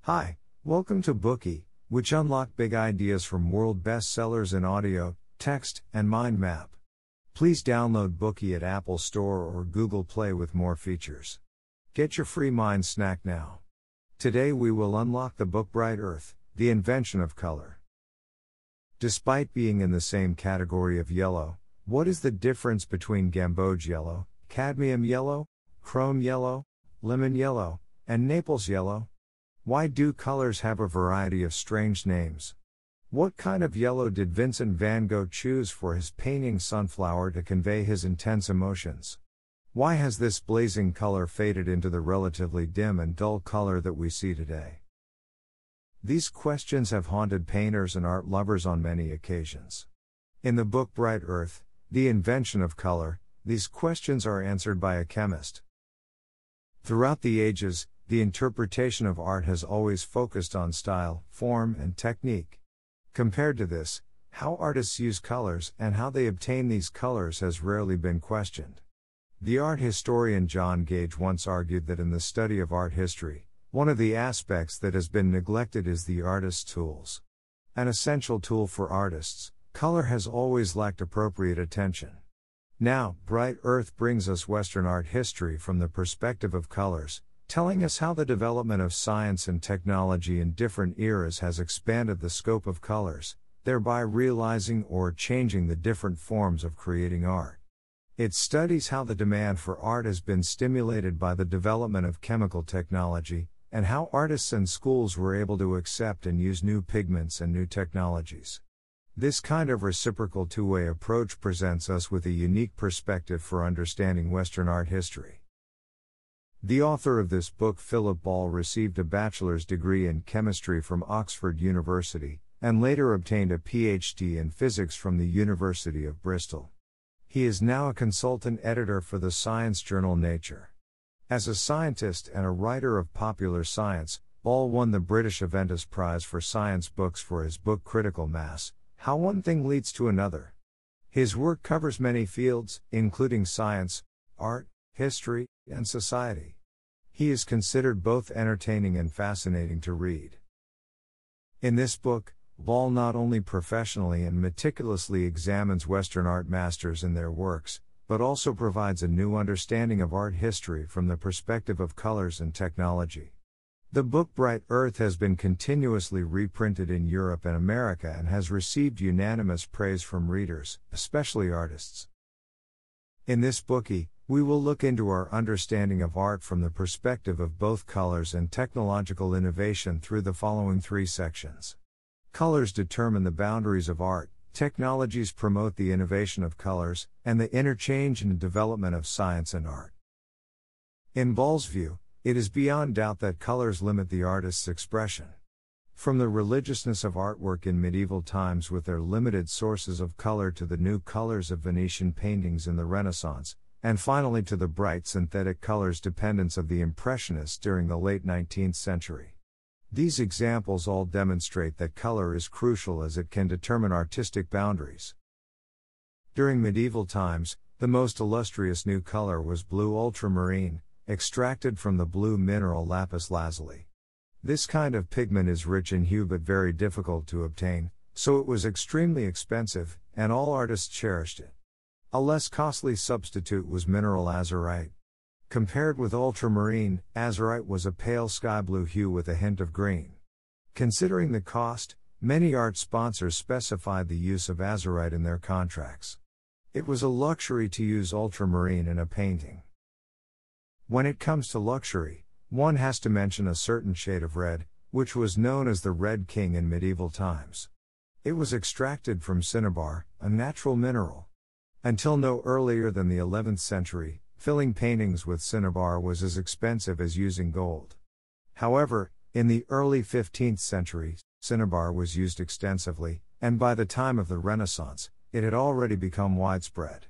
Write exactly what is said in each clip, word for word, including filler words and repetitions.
Hi, welcome to Bookey, which unlock big ideas from world bestsellers in audio, text, and mind map. Please download Bookey at Apple Store or Google Play with more features. Get your free mind snack now. Today we will unlock the book Bright Earth, The Invention of Color. Despite being in the same category of yellow, what is the difference between gamboge yellow, cadmium yellow, chrome yellow, lemon yellow, and Naples yellow? Why do colors have a variety of strange names? What kind of yellow did Vincent van Gogh choose for his painting Sunflower to convey his intense emotions? Why has this blazing color faded into the relatively dim and dull color that we see today? These questions have haunted painters and art lovers on many occasions. In the book Bright Earth, The Invention of Color, these questions are answered by a chemist. Throughout the ages, the interpretation of art has always focused on style, form, and technique. Compared to this, how artists use colors and how they obtain these colors has rarely been questioned. The art historian John Gage once argued that in the study of art history, one of the aspects that has been neglected is the artist's tools. An essential tool for artists, color has always lacked appropriate attention. Now, Bright Earth brings us Western art history from the perspective of colors, telling us how the development of science and technology in different eras has expanded the scope of colors, thereby realizing or changing the different forms of creating art. It studies how the demand for art has been stimulated by the development of chemical technology, and how artists and schools were able to accept and use new pigments and new technologies. This kind of reciprocal two-way approach presents us with a unique perspective for understanding Western art history. The author of this book, Philip Ball, received a bachelor's degree in chemistry from Oxford University, and later obtained a P H D in physics from the University of Bristol. He is now a consultant editor for the science journal Nature. As a scientist and a writer of popular science, Ball won the British Aventus Prize for Science Books for his book Critical Mass: How One Thing Leads to Another. His work covers many fields, including science, art, history, and society. He is considered both entertaining and fascinating to read. In this book, Ball not only professionally and meticulously examines Western art masters and their works, but also provides a new understanding of art history from the perspective of colors and technology. The book Bright Earth has been continuously reprinted in Europe and America and has received unanimous praise from readers, especially artists. In this Bookey, we will look into our understanding of art from the perspective of both colors and technological innovation through the following three sections. Colors determine the boundaries of art, technologies promote the innovation of colors, and the interchange and development of science and art. In Ball's view, it is beyond doubt that colors limit the artist's expression. From the religiousness of artwork in medieval times with their limited sources of color to the new colors of Venetian paintings in the Renaissance, and finally to the bright synthetic colors dependence of the Impressionists during the late nineteenth century. These examples all demonstrate that color is crucial as it can determine artistic boundaries. During medieval times, the most illustrious new color was blue ultramarine, extracted from the blue mineral lapis lazuli. This kind of pigment is rich in hue but very difficult to obtain, so it was extremely expensive, and all artists cherished it. A less costly substitute was mineral azurite. Compared with ultramarine, azurite was a pale sky blue hue with a hint of green. Considering the cost, many art sponsors specified the use of azurite in their contracts. It was a luxury to use ultramarine in a painting. When it comes to luxury, one has to mention a certain shade of red, which was known as the Red King in medieval times. It was extracted from cinnabar, a natural mineral. Until no earlier than the eleventh century, filling paintings with cinnabar was as expensive as using gold. However, in the early fifteenth century, cinnabar was used extensively, and by the time of the Renaissance, it had already become widespread.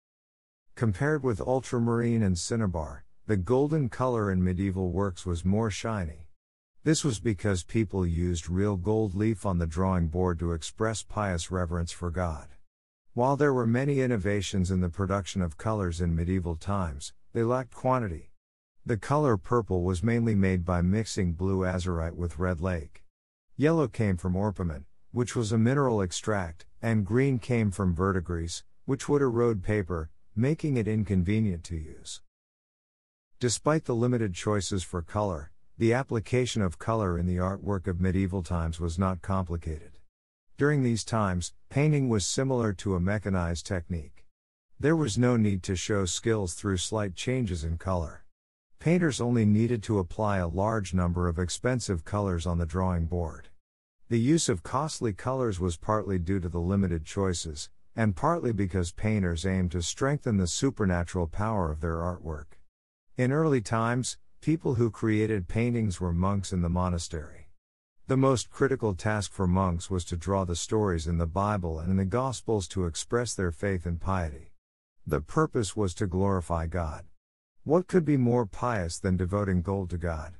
Compared with ultramarine and cinnabar, the golden color in medieval works was more shiny. This was because people used real gold leaf on the drawing board to express pious reverence for God. While there were many innovations in the production of colors in medieval times, they lacked quantity. The color purple was mainly made by mixing blue azurite with red lake. Yellow came from orpiment, which was a mineral extract, and green came from verdigris, which would erode paper, making it inconvenient to use. Despite the limited choices for color, the application of color in the artwork of medieval times was not complicated. During these times, painting was similar to a mechanized technique. There was no need to show skills through slight changes in color. Painters only needed to apply a large number of expensive colors on the drawing board. The use of costly colors was partly due to the limited choices, and partly because painters aimed to strengthen the supernatural power of their artwork. In early times, people who created paintings were monks in the monastery. The most critical task for monks was to draw the stories in the Bible and in the Gospels to express their faith and piety. The purpose was to glorify God. What could be more pious than devoting gold to God?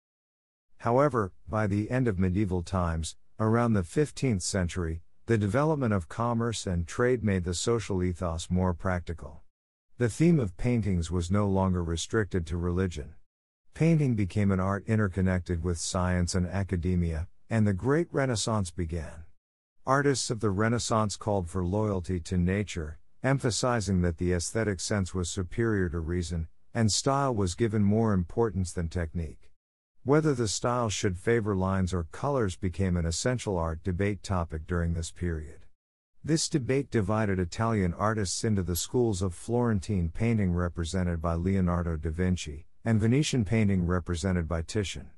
However, by the end of medieval times, around the fifteenth century, the development of commerce and trade made the social ethos more practical. The theme of paintings was no longer restricted to religion. Painting became an art interconnected with science and academia, and the Great Renaissance began. Artists of the Renaissance called for loyalty to nature, emphasizing that the aesthetic sense was superior to reason, and style was given more importance than technique. Whether the style should favor lines or colors became an essential art debate topic during this period. This debate divided Italian artists into the schools of Florentine painting represented by Leonardo da Vinci, and Venetian painting represented by Titian.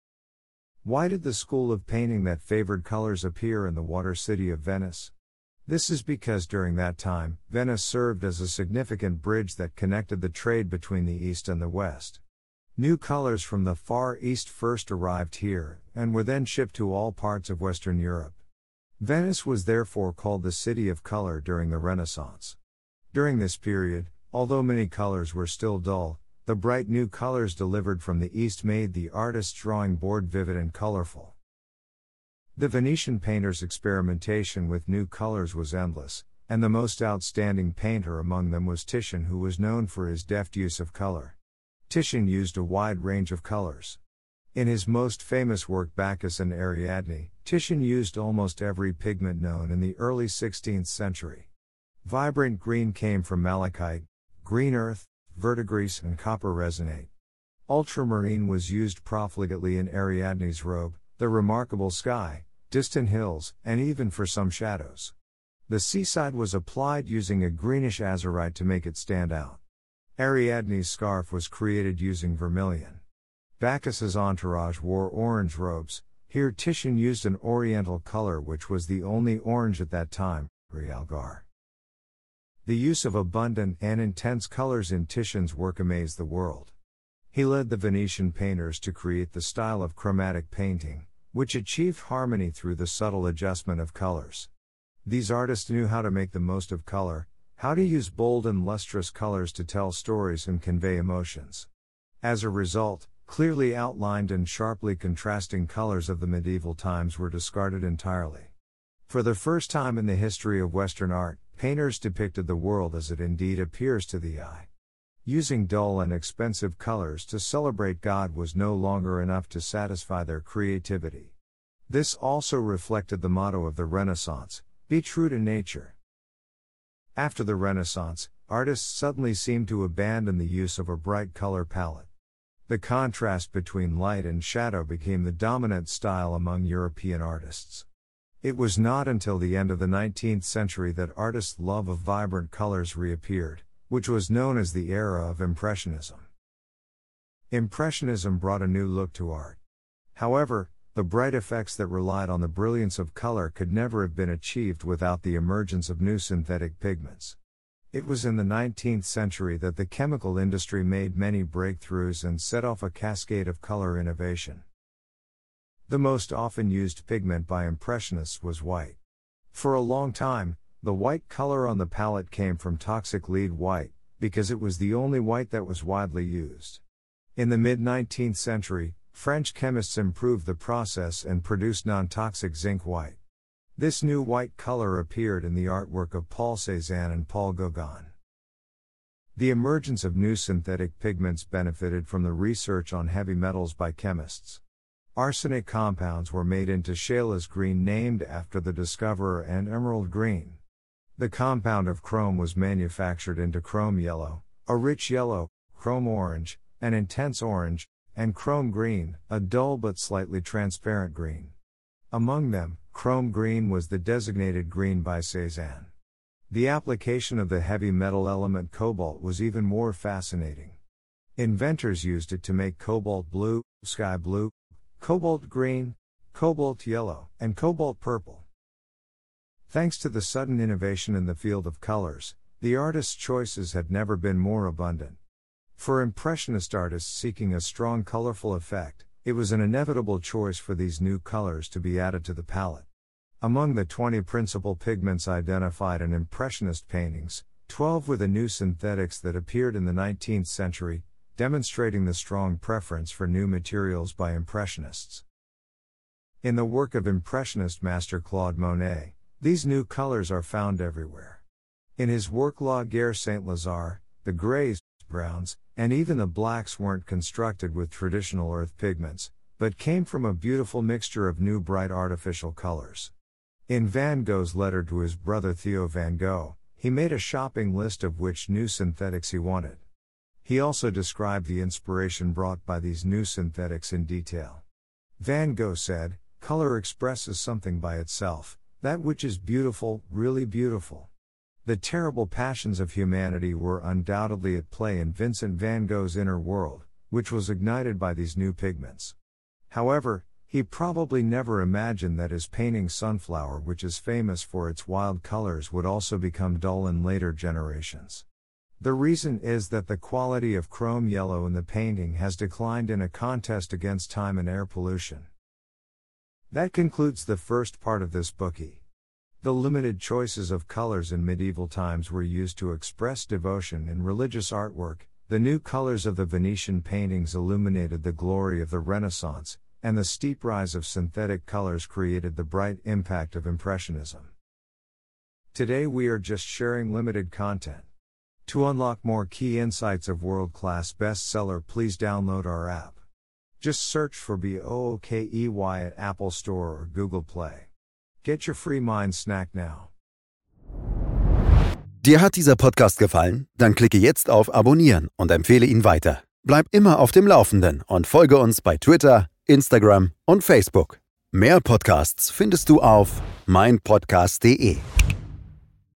Why did the school of painting that favored colors appear in the water city of Venice? This is because during that time, Venice served as a significant bridge that connected the trade between the East and the West. New colors from the Far East first arrived here, and were then shipped to all parts of Western Europe. Venice was therefore called the City of Color during the Renaissance. During this period, although many colors were still dull, the bright new colors delivered from the East made the artist's drawing board vivid and colorful. The Venetian painters' experimentation with new colors was endless, and the most outstanding painter among them was Titian, who was known for his deft use of color. Titian used a wide range of colors. In his most famous work Bacchus and Ariadne, Titian used almost every pigment known in the early sixteenth century. Vibrant green came from malachite, green earth, verdigris and copper resonate. Ultramarine was used profligately in Ariadne's robe, the remarkable sky, distant hills, and even for some shadows. The seaside was applied using a greenish azurite to make it stand out. Ariadne's scarf was created using vermilion. Bacchus's entourage wore orange robes. Here Titian used an oriental color which was the only orange at that time, realgar. The use of abundant and intense colors in Titian's work amazed the world. He led the Venetian painters to create the style of chromatic painting, which achieved harmony through the subtle adjustment of colors. These artists knew how to make the most of color, how to use bold and lustrous colors to tell stories and convey emotions. As a result, clearly outlined and sharply contrasting colors of the medieval times were discarded entirely. For the first time in the history of Western art, painters depicted the world as it indeed appears to the eye. Using dull and expensive colors to celebrate God was no longer enough to satisfy their creativity. This also reflected the motto of the Renaissance, "Be true to nature." After the Renaissance, artists suddenly seemed to abandon the use of a bright color palette. The contrast between light and shadow became the dominant style among European artists. It was not until the end of the nineteenth century that artists' love of vibrant colors reappeared, which was known as the era of Impressionism. Impressionism brought a new look to art. However, the bright effects that relied on the brilliance of color could never have been achieved without the emergence of new synthetic pigments. It was in the nineteenth century that the chemical industry made many breakthroughs and set off a cascade of color innovation. The most often used pigment by Impressionists was white. For a long time, the white color on the palette came from toxic lead white, because it was the only white that was widely used. In the mid-nineteenth century, French chemists improved the process and produced non-toxic zinc white. This new white color appeared in the artwork of Paul Cézanne and Paul Gauguin. The emergence of new synthetic pigments benefited from the research on heavy metals by chemists. Arsenic compounds were made into Scheele's green, named after the discoverer, and emerald green. The compound of chrome was manufactured into chrome yellow, a rich yellow, chrome orange, an intense orange, and chrome green, a dull but slightly transparent green. Among them, chrome green was the designated green by Cézanne. The application of the heavy metal element cobalt was even more fascinating. Inventors used it to make cobalt blue, sky blue, cobalt green, cobalt yellow, and cobalt purple. Thanks to the sudden innovation in the field of colors, the artist's choices had never been more abundant. For Impressionist artists seeking a strong colorful effect, it was an inevitable choice for these new colors to be added to the palette. Among the twenty principal pigments identified in Impressionist paintings, twelve were the new synthetics that appeared in the nineteenth century, demonstrating the strong preference for new materials by Impressionists. In the work of Impressionist master Claude Monet, these new colors are found everywhere. In his work La Guerre Saint-Lazare, the grays, browns, and even the blacks weren't constructed with traditional earth pigments, but came from a beautiful mixture of new bright artificial colors. In Van Gogh's letter to his brother Theo van Gogh, he made a shopping list of which new synthetics he wanted. He also described the inspiration brought by these new synthetics in detail. Van Gogh said, "Color expresses something by itself, that which is beautiful, really beautiful." The terrible passions of humanity were undoubtedly at play in Vincent van Gogh's inner world, which was ignited by these new pigments. However, he probably never imagined that his painting Sunflower, which is famous for its wild colors, would also become dull in later generations. The reason is that the quality of chrome yellow in the painting has declined in a contest against time and air pollution. That concludes the first part of this bookie. The limited choices of colors in medieval times were used to express devotion in religious artwork. The new colors of the Venetian paintings illuminated the glory of the Renaissance, and the steep rise of synthetic colors created the bright impact of Impressionism. Today we are just sharing limited content. To unlock more key insights of world-class bestseller, please download our app. Just search for Bookie at Apple Store or Google Play. Get your free mind snack now. Dir hat dieser Podcast gefallen? Dann klicke jetzt auf Abonnieren und empfehle ihn weiter. Bleib immer auf dem Laufenden und folge uns bei Twitter, Instagram und Facebook. Mehr Podcasts findest du auf meinpodcast punkt de.